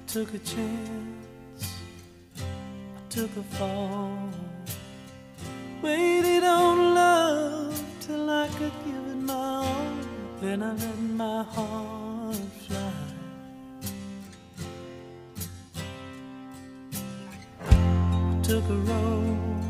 took a chance, I took a fall. Waited on love till I could give it my all. Then I let my heart fly. I took a road